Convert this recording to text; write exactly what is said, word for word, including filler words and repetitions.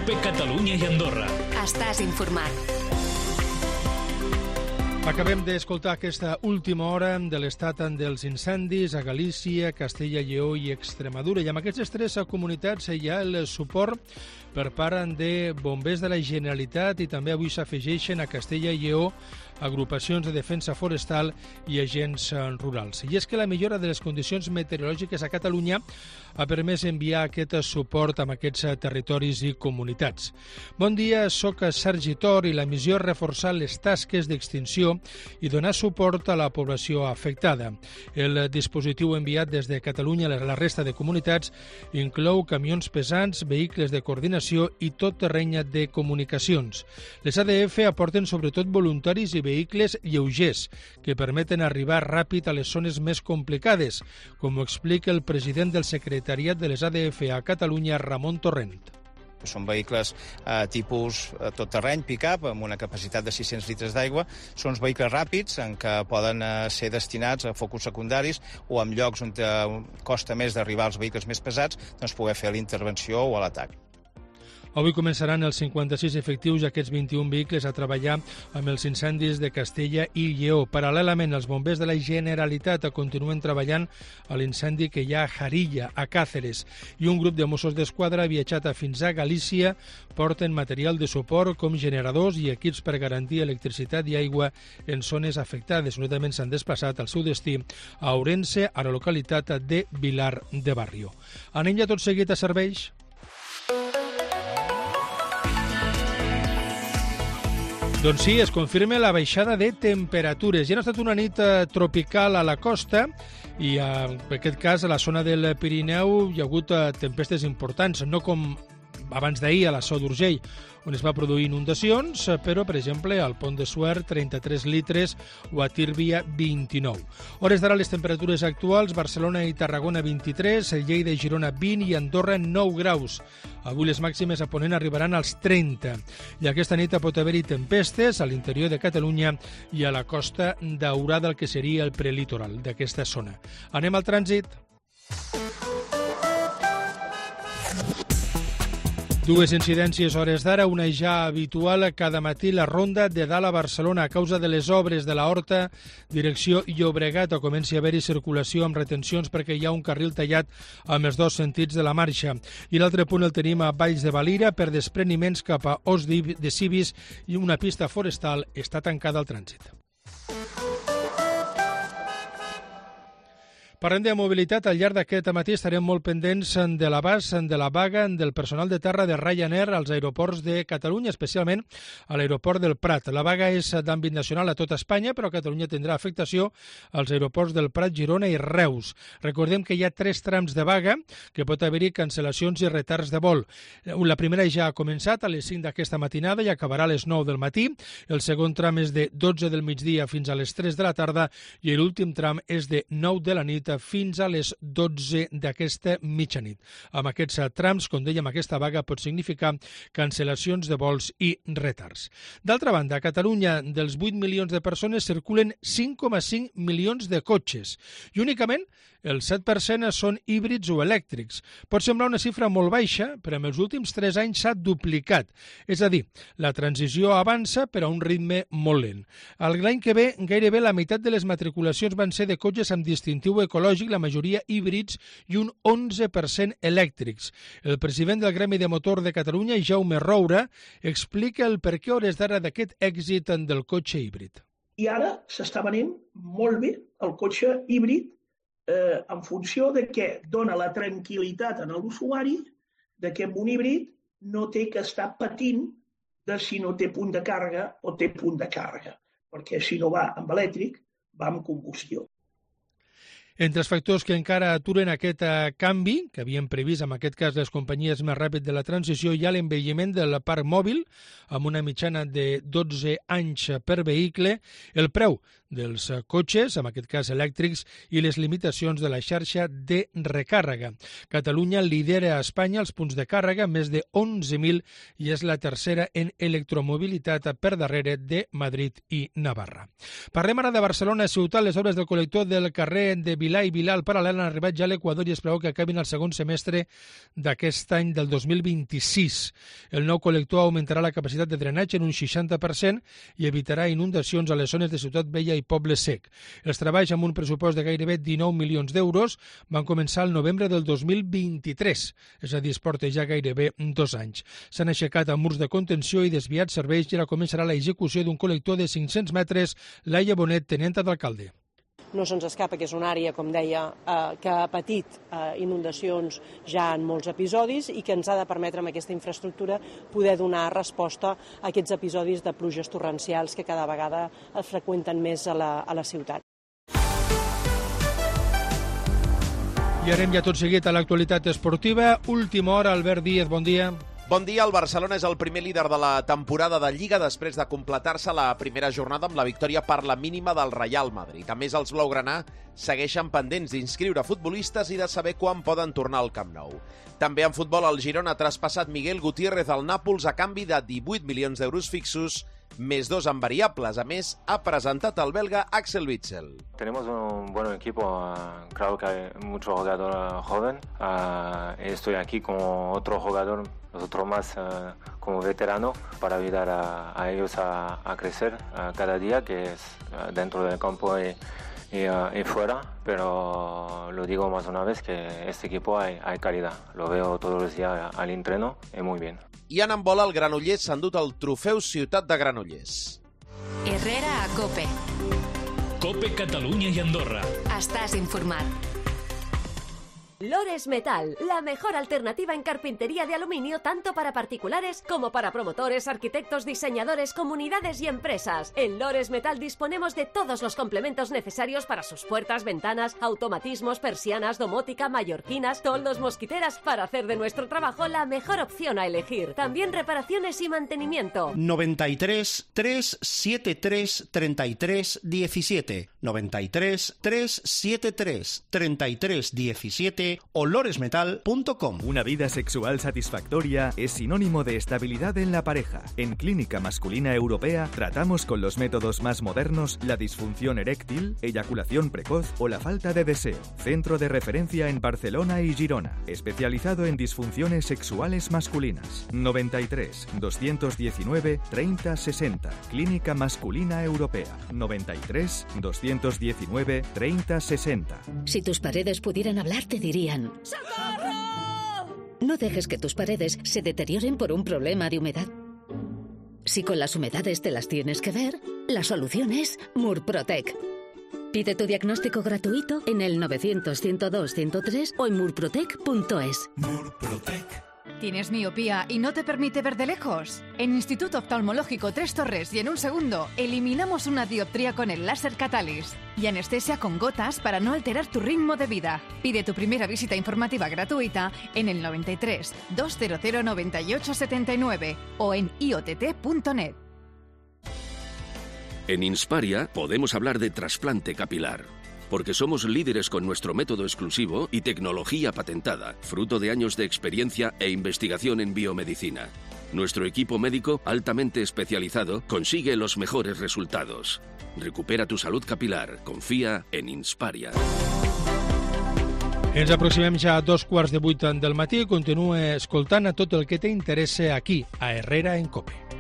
Cope Catalunya i Andorra. Estàs informat. Acabem d'escoltar aquesta última hora de l'estat dels incendis a Galícia, Castella i Lleó i Extremadura. I amb aquestes tres comunitats hi ha el suport per part de bombers de la Generalitat i també avui s'afegeixen a Castella i Lleó agrupacions de defensa forestal i agents rurals. I és que la millora de les condicions meteorològiques a Catalunya ha permès enviar aquest suport a aquests territoris i comunitats. Bon dia, soc Sergi Tor i la missió és reforçar les tasques d'extinció i donar suport a la població afectada. El dispositiu enviat des de Catalunya a la resta de comunitats inclou camions pesants, vehicles de coordinació i tot terreny de comunicacions. Les A D F aporten sobretot voluntaris i vehicles lleugers que permeten arribar ràpid a les zones més complicades, com ho explica el president del secretariat de les A D F a Catalunya, Ramon Torrent. Són vehicles eh, tipus eh, tot terreny, pick-up, amb una capacitat de sis-cents litres d'aigua. Són vehicles ràpids en què poden eh, ser destinats a focus secundaris o en llocs on eh, costa més d'arribar als vehicles més pesats, doncs poder fer l'intervenció o l'atac. Avui començaran els cinquanta-sis efectius i aquests vint-i-un vehicles a treballar amb els incendis de Castella i Lleó. Paral·lelament, els bombers de la Generalitat continuen treballant a l'incendi que hi ha a Jarilla, a Càceres, i un grup de Mossos d'Esquadra ha viatjat fins a Galícia, porten material de suport com generadors i equips per garantir electricitat i aigua en zones afectades. Unitament s'han desplaçat al seu destí a Ourense, a la localitat de Vilar de Barrio. Anem ja tot seguit a serveis. Doncs sí, es confirma la baixada de temperatures. Ja no ha estat una nit eh, tropical a la costa i eh, en aquest cas a la zona del Pirineu hi ha hagut eh, tempestes importants, no com abans d'ahir a la So d'Urgell, on es va produir inundacions, però, per exemple, al Pont de Suert, trenta-tres litres, o a Tírvia, vint-i-nou. Hores d'ara, les temperatures actuals, Barcelona i Tarragona, vint-i-tres, Lleida i Girona, vint, i Andorra, nou graus. Avui les màximes a Ponent arribaran als trenta. I aquesta nit pot haver-hi tempestes a l'interior de Catalunya i a la costa daurada, el que seria el prelitoral d'aquesta zona. Anem al trànsit. Dues incidències hores d'ara, una ja habitual cada matí, la ronda de dalt a Barcelona a causa de les obres de la Horta, direcció Llobregat, o comenci a haver-hi circulació amb retencions perquè hi ha un carril tallat amb els dos sentits de la marxa. I l'altre punt el tenim a Valls de Valira per despreniments cap a Os de Cibis i una pista forestal està tancada al trànsit. Parlem de mobilitat. Al llarg d'aquest matí estarem molt pendents de l'abast de la vaga del personal de terra de Ryanair als aeroports de Catalunya, especialment a l'aeroport del Prat. La vaga és d'àmbit nacional a tota Espanya, però Catalunya tindrà afectació als aeroports del Prat, Girona i Reus. Recordem que hi ha tres trams de vaga, que pot haver-hi cancel·lacions i retards de vol. La primera ja ha començat a les cinc d'aquesta matinada i acabarà a les nou del matí. El segon tram és de dotze del migdia fins a les tres de la tarda i l'últim tram és de nou de la nit fins a les dotze d'aquesta mitjanit. Amb aquests trams, com dèiem, aquesta vaga pot significar cancel·lacions de vols i retards. D'altra banda, a Catalunya, dels vuit milions de persones, circulen cinc coma cinc milions de cotxes i únicament el set per cent són híbrids o elèctrics. Pot semblar una xifra molt baixa, però en els últims tres anys s'ha duplicat. És a dir, la transició avança, però a un ritme molt lent. L'any que ve, gairebé la meitat de les matriculacions van ser de cotxes amb distintiu ecològic, la majoria híbrids i un onze per cent elèctrics. El president del Gremi de Motor de Catalunya, Jaume Roura, explica el per què hores d'ara d'aquest èxit del cotxe híbrid. I ara s'està venent molt bé el cotxe híbrid eh, en funció de que dona la tranquil·litat en l'usuari de que amb un híbrid no té que estar patint de si no té punt de càrrega o té punt de càrrega, perquè si no va amb elèctric, va amb combustió. Entre els factors que encara aturen aquest eh, canvi, que havien previst en aquest cas les companyies més ràpid de la transició, hi ha l'envelliment del parc mòbil, amb una mitjana de dotze anys per vehicle, el preu dels cotxes, en aquest cas elèctrics, i les limitacions de la xarxa de recàrrega. Catalunya lidera a Espanya els punts de càrrega, més de onze mil, i és la tercera en electromobilitat per darrere de Madrid i Navarra. Parlem ara de Barcelona ciutat. Les obres del col·lector del carrer de Vilà i Vilà al Paral·lel han arribat ja a l'Equador i es preveu que acabin el segon semestre d'aquest any del dos mil vint-i-sis. El nou col·lector augmentarà la capacitat de drenatge en un seixanta per cent i evitarà inundacions a les zones de Ciutat Vella i Poble Sec. Els treballs, amb un pressupost de gairebé dinou milions d'euros, van començar el novembre del dos mil vint-i-tres, és a dir, es porta ja gairebé dos anys. S'han aixecat amb murs de contenció i desviat serveis i ara començarà la execució d'un col·lector de cinc-cents metres. Laia Bonet, tenenta d'alcalde. No se'ns escapa que és una àrea, com deia, eh, que ha patit eh, inundacions ja en molts episodis i que ens ha de permetre amb aquesta infraestructura poder donar resposta a aquests episodis de pluges torrencials que cada vegada es freqüenten més a la, a la ciutat. I anem ja tot seguit a l'actualitat esportiva. Última hora, Albert Díez, bon dia. Bon dia, el Barcelona és el primer líder de la temporada de Lliga després de completar-se la primera jornada amb la victòria per la mínima del Real Madrid. A més, els blaugrana segueixen pendents d'inscriure futbolistes i de saber quan poden tornar al Camp Nou. També en futbol, el Girona ha traspassat Miguel Gutiérrez al Nàpols a canvi de divuit milions d'euros fixos, més dos en variables. A més, ha presentat el belga Axel Witsel. Tenemos un buen equipo, uh, claro que hay mucho jugador uh, joven. Uh, estoy aquí como otro jugador, nosotros más uh, como veterano, para ayudar a, a ellos a, a crecer uh, cada día, que es uh, dentro del campo y, y, uh, y fuera. Pero lo digo más una vez que este equipo hay, hay calidad. Lo veo todos los días al entreno y muy bien. I en handbol, el Granollers s'ha endut el trofeu Ciutat de Granollers. Herrera a COPE. COPE Catalunya i Andorra. Estàs informat. Lores Metal, la mejor alternativa en carpintería de aluminio tanto para particulares como para promotores, arquitectos, diseñadores, comunidades y empresas. En Lores Metal disponemos de todos los complementos necesarios para sus puertas, ventanas, automatismos, persianas, domótica, mallorquinas, toldos, mosquiteras, para hacer de nuestro trabajo la mejor opción a elegir. También reparaciones y mantenimiento. noventa y tres, trescientos setenta y tres, treinta y tres, diecisiete. noventa y tres, trescientos setenta y tres, treinta y tres, diecisiete o loresmetal punto com. Una vida sexual satisfactoria es sinónimo de estabilidad en la pareja. En Clínica Masculina Europea tratamos con los métodos más modernos la disfunción eréctil, eyaculación precoz o la falta de deseo. Centro de referencia en Barcelona y Girona, especializado en disfunciones sexuales masculinas. noventa y tres, doscientos diecinueve, treinta, sesenta. Clínica Masculina Europea. noventa y tres, doscientos diecinueve, treinta, sesenta. Si tus paredes pudieran hablar, te dirían: ¡Socorro! No dejes que tus paredes se deterioren por un problema de humedad. Si con las humedades te las tienes que ver, la solución es Murprotec. Pide tu diagnóstico gratuito en el novecientos, ciento dos, ciento tres o en murprotec punto es. Murprotec. ¿Tienes miopía y no te permite ver de lejos? En Instituto Oftalmológico Tres Torres y en un segundo eliminamos una dioptría con el láser Catalyst y anestesia con gotas para no alterar tu ritmo de vida. Pide tu primera visita informativa gratuita en el noventa y tres, doscientos, noventa y ocho, setenta y nueve o en i o t t punto net. En Insparia podemos hablar de trasplante capilar, porque somos líderes con nuestro método exclusivo y tecnología patentada, fruto de años de experiencia e investigación en biomedicina. Nuestro equipo médico altamente especializado consigue los mejores resultados. Recupera tu salud capilar. Confía en Insparia. Ens aproximem ja a dos quarts de vuit del matí. Continua escoltant a tot el que t'interessa aquí, a Herrera en COPE.